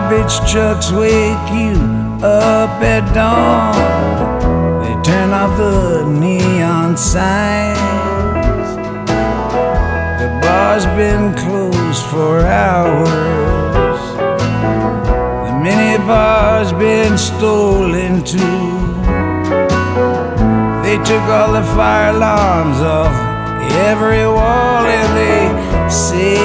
garbage trucks wake you up at dawn. They turn off the neon signs. The bar's been closed for hours. The minibar's been stolen too. They took all the fire alarms off every wall, and they say